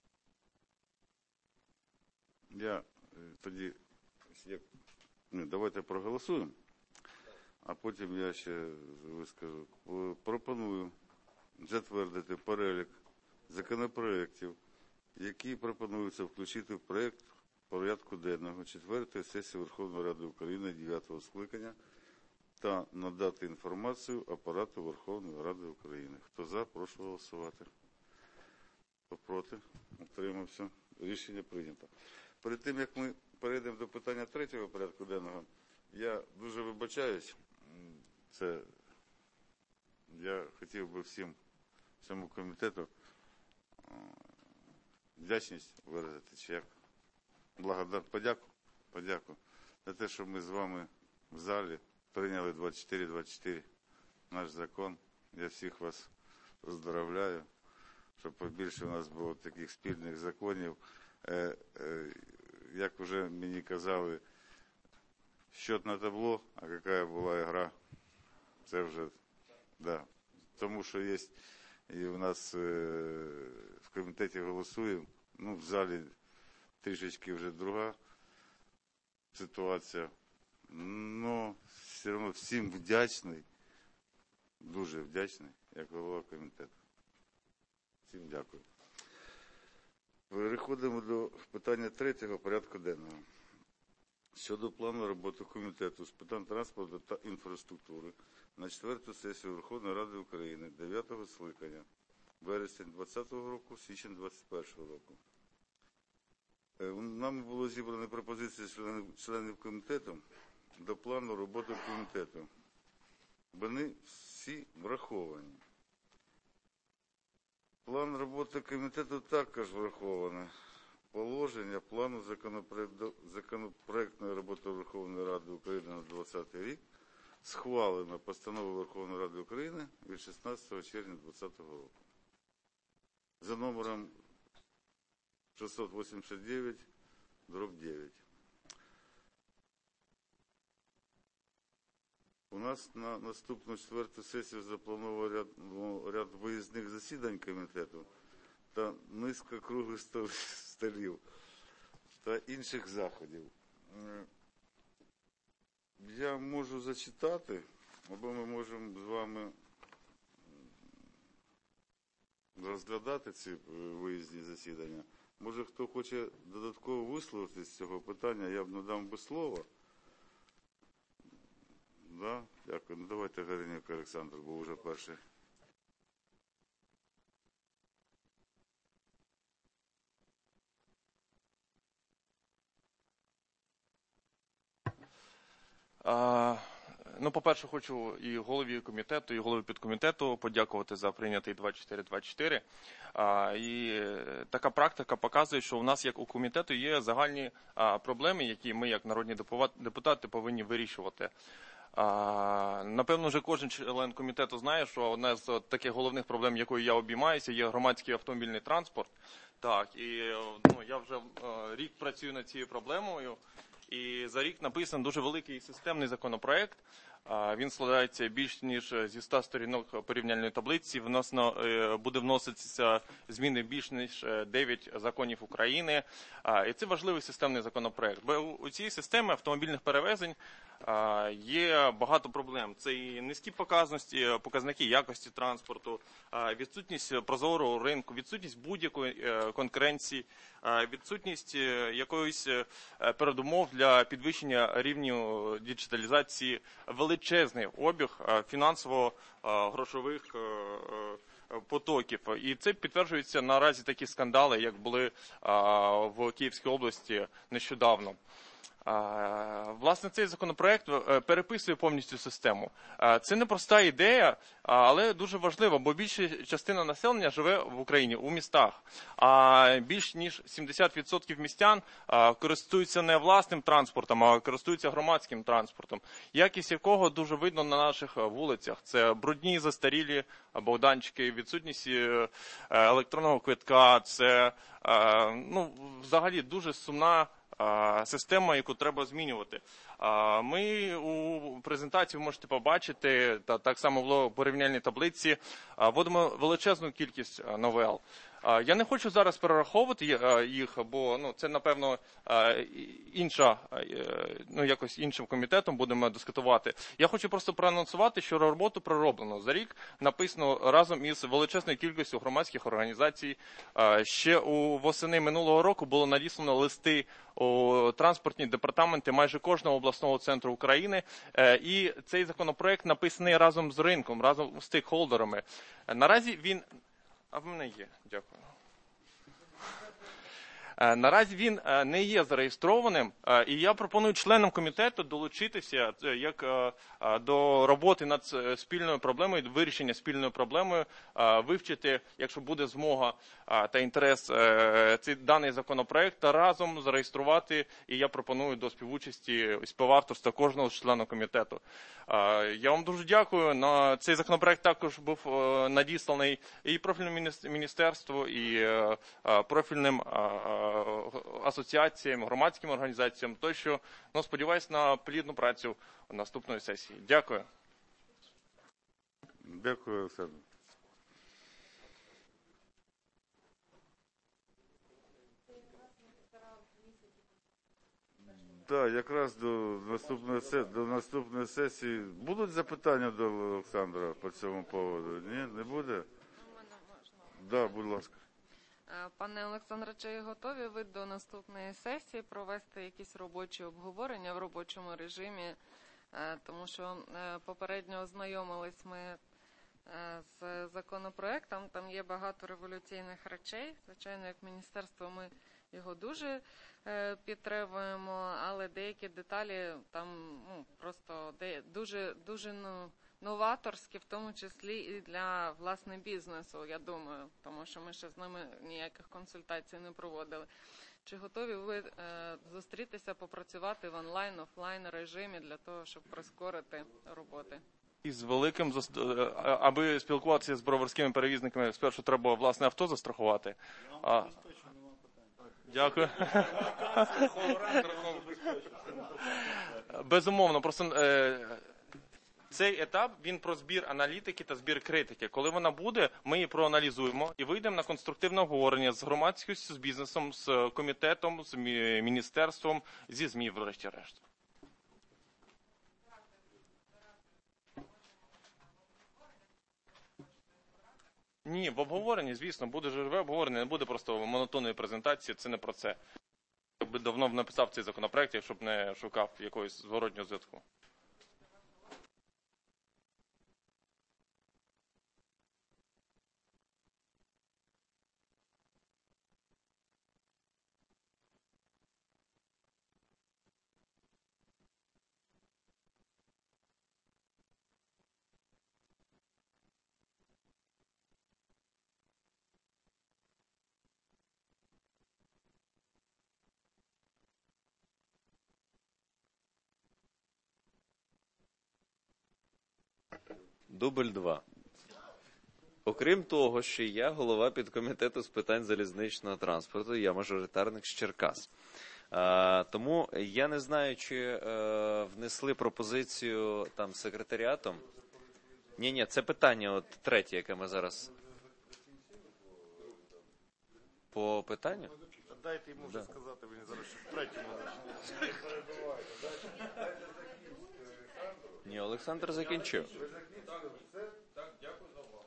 Я тоді, давайте проголосуємо, а потім я ще вискажу. Пропоную затвердити перелік законопроєктів, які пропонуються включити в проєкт порядку денного 4-ї сесії Верховної Ради України 9-го скликання та надати інформацію Апарату Верховної Ради України. Хто за, прошу голосувати. Хто проти, утримався. Рішення прийнято. Перед тим, як ми перейдемо до питання 3-го порядку денного, я дуже вибачаюсь. Я хотів би всьому комітету вдячність виразити, чи як подяку за те, що ми з вами в залі прийняли 24-24 наш закон. Я всіх вас поздравляю, щоб побільше у нас було таких спільних законів. Як вже мені казали, счет на табло, а яка була гра, це вже, да. Тому що є, і у нас в комітеті голосуємо, в залі трішечки вже друга ситуація. Но все одно всім вдячний, дуже вдячний, як голова комітету. Всім дякую. Переходимо до питання 3-го порядку денного. Щодо плану роботи комітету з питань транспорту та інфраструктури на 4-ту сесію Верховної Ради України 9-го скликання, вересень 2020 року, січень 2021 року. Нами було зібрано пропозиції членів комітету до плану роботи комітету. Вони всі враховані. План роботи комітету також врахований. Положення плану законопроектної роботи Верховної Ради України на 2020 рік схвалено постановою Верховної Ради України від 16 червня 2020 року. За номером 689/9. У нас на наступну 4-ту сесію заплановано ряд виїзних засідань комітету та низка круглих столів та інших заходів. Я можу зачитати, або ми можемо з вами розглядати ці виїзні засідання. Може, хто хоче додатково висловитися з цього питання, я б надам би слово. Да? Дякую. Давайте Горенюк Олександр, бо вже перший. По-перше, хочу і голові комітету, і голові підкомітету подякувати за прийнятий 2424. І така практика показує, що у нас, як у комітету, є загальні проблеми, які ми, як народні депутати, повинні вирішувати. Напевно, вже кожен член комітету знає, що одна з таких головних проблем, якою я обіймаюся, є громадський автомобільний транспорт. Так, і я вже рік працюю над цією проблемою. І за рік написаний дуже великий системний законопроект. Він складається більш ніж зі 100 сторінок порівняльної таблиці. Буде вноситися зміни більш ніж 9 законів України. І це важливий системний законопроект. Бо у цій системі автомобільних перевезень є багато проблем. Це і низькі показники якості транспорту, відсутність прозорого ринку, відсутність будь-якої конкуренції, відсутність якоїсь передумов для підвищення рівню діджиталізації, величезний обіг фінансово-грошових потоків. І це підтверджується наразі такі скандали, як були в Київській області нещодавно. Власне, цей законопроект переписує повністю систему. Це не проста ідея, але дуже важлива, бо більша частина населення живе в Україні у містах, а більш ніж 70% містян користуються не власним транспортом, а користуються громадським транспортом, якість якого дуже видно на наших вулицях. Це брудні, застарілі богданчики, відсутність електронного квитка, це взагалі дуже сумна система, яку треба змінювати. Ми у презентації, ви можете побачити, так само в порівняльній таблиці, вводимо величезну кількість новел. Я не хочу зараз перераховувати їх, бо це, напевно, якось іншим комітетом будемо дискутувати. Я хочу просто проанонсувати, що роботу пророблено. За рік написано разом із величезною кількістю громадських організацій. Ще восени минулого року було надіслано листи у транспортні департаменти майже кожного обласного центру України. І цей законопроект написаний разом з ринком, разом з стейкхолдерами. Наразі він... А в мене є, дякую. Наразі він не є зареєстрованим, і я пропоную членам комітету долучитися як до роботи над спільною проблемою, вирішення спільною проблемою, вивчити, якщо буде змога та інтерес, даний законопроект та разом зареєструвати, і я пропоную до співучасті, співавторства кожного члена комітету. Я вам дуже дякую. Цей законопроект також був надісланий і профільному міністерству, і профільним асоціаціям, громадським організаціям, тощо. Сподіваюся на плідну працю наступної сесії. Дякую. Дякую, Олександр. Так, якраз до наступної сесії. Будуть запитання до Олександра по цьому поводу? Ні, не буде? Так, будь ласка. Пане Олександре, чи готові ви до наступної сесії провести якісь робочі обговорення в робочому режимі? Тому що попередньо ознайомились ми з законопроектом, там є багато революційних речей. Звичайно, як міністерство ми його дуже підтримуємо, але деякі деталі там просто дуже новаторські, в тому числі і для, власне, бізнесу, я думаю, тому що ми ще з ними ніяких консультацій не проводили. Чи готові ви зустрітися, попрацювати в онлайн-офлайн режимі для того, щоб прискорити роботи? Із великим, аби спілкуватися з броварськими перевізниками, спершу треба власне авто застрахувати. Дякую. Безумовно, просто цей етап, він про збір аналітики та збір критики. Коли вона буде, ми її проаналізуємо і вийдемо на конструктивне обговорення з громадськістю, з бізнесом, з комітетом, з міністерством, зі ЗМІ, врешті-решт. Ні, в обговоренні, звісно, буде живе обговорення, не буде просто монотонної презентації, це не про це. Я би давно написав цей законопроект, якщо б не шукав якогось зворотнього зв'язку. Дубль 2. Окрім того, що я голова підкомітету з питань залізничного транспорту, я мажоритарник з Черкас. Тому я не знаю, чи внесли пропозицію там секретаріатом. Ні, це питання от третє, яке ми зараз... По питанню? Дайте йому вже сказати, він зараз ще в третьому. Ні, Олександр закінчив. Так, дякую за увагу.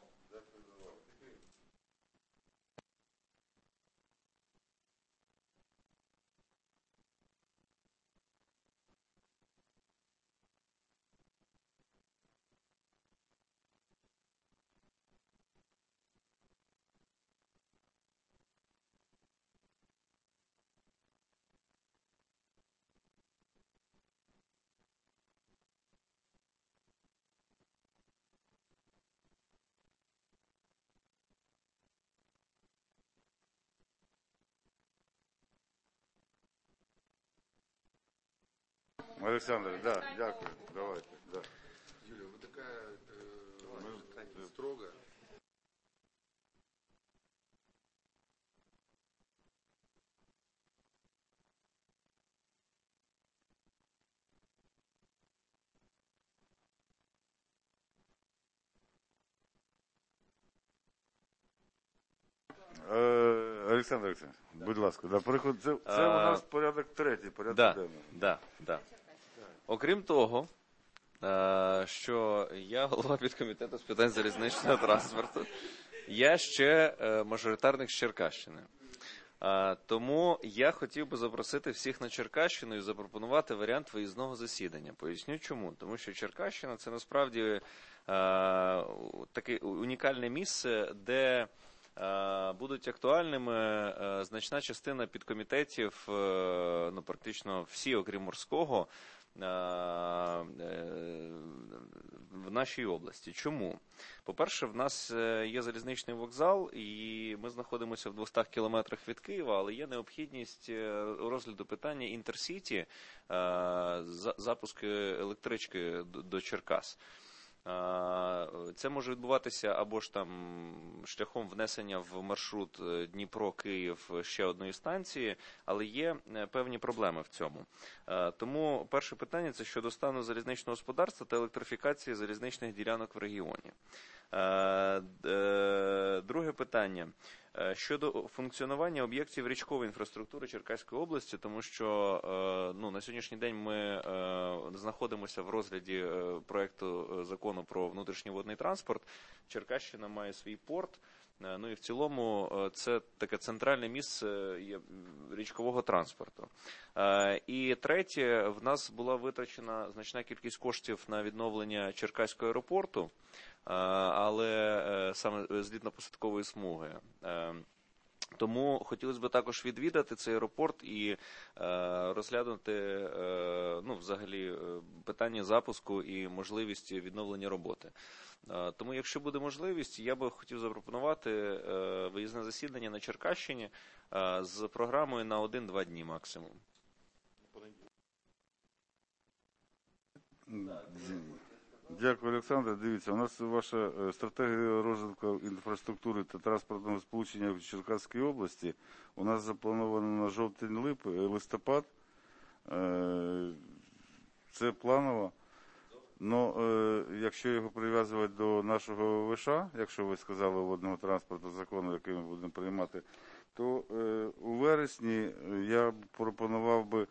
Олександр, да, дякую. Давайте. Да. Юлия, вы такая строгая. Олександр Олександрович, будь ласка, да, це у нас порядок третій, порядок денний. Да. Окрім того, що я голова підкомітету з питань залізничного транспорту, я ще мажоритарник з Черкащини. Тому я хотів би запросити всіх на Черкащину і запропонувати варіант виїзного засідання. Поясню чому. Тому що Черкащина – це насправді таке унікальне місце, де будуть актуальними значна частина підкомітетів, ну, практично всі, окрім морського, в нашій області. Чому? По-перше, в нас є залізничний вокзал, і ми знаходимося в 200 кілометрах від Києва, але є необхідність розгляду питання інтерсіті, запуску електрички до Черкас. Це може відбуватися або ж там шляхом внесення в маршрут Дніпро-Київ ще одної станції, але є певні проблеми в цьому. Тому перше питання – це щодо стану залізничного господарства та електрифікації залізничних ділянок в регіоні. Друге питання – щодо функціонування об'єктів річкової інфраструктури Черкаської області, тому що на сьогоднішній день ми знаходимося в розгляді проекту закону про внутрішній водний транспорт. Черкащина має свій порт, ну і в цілому це таке центральне місце річкового транспорту. І третє, в нас була витрачена значна кількість коштів на відновлення Черкаського аеропорту, але саме злітно-посадкової смуги. Тому хотілося б також відвідати цей аеропорт і розглянути взагалі питання запуску і можливість відновлення роботи. Тому, якщо буде можливість, я би хотів запропонувати виїзне засідання на Черкащині з програмою на 1-2 дні максимум. Дякую, Олександр. Дивіться, у нас ваша стратегія розвитку інфраструктури та транспортного сполучення в Черкаській області. У нас заплановано на жовтень-листопад. Це планово. Но якщо його прив'язувати до нашого ВШ, якщо ви сказали водного транспорту закону, який ми будемо приймати, то у вересні я пропонував би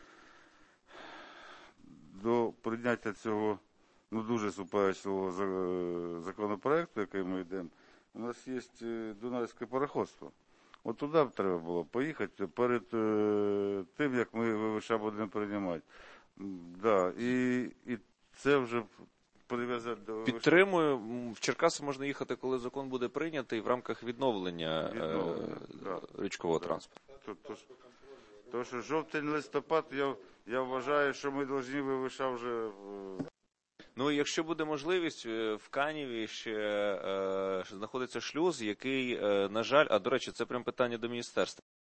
до прийняття цього дуже суперечливого законопроекту, який ми йдемо. У нас є Дунайське пароходство. От туди б треба було поїхати перед тим, як ми ВВШ будемо приймати. Да, і це вже прив'язати до ВВШ. Підтримую. В Черкаси можна їхати, коли закон буде прийнятий в рамках відновлення річкового транспорту. Тому що жовтень-листопад, я вважаю, що ми повинні ВВШ вже... Ну, якщо буде можливість, в Каніві ще знаходиться шлюз, який, на жаль, до речі, це прям питання до міністерства.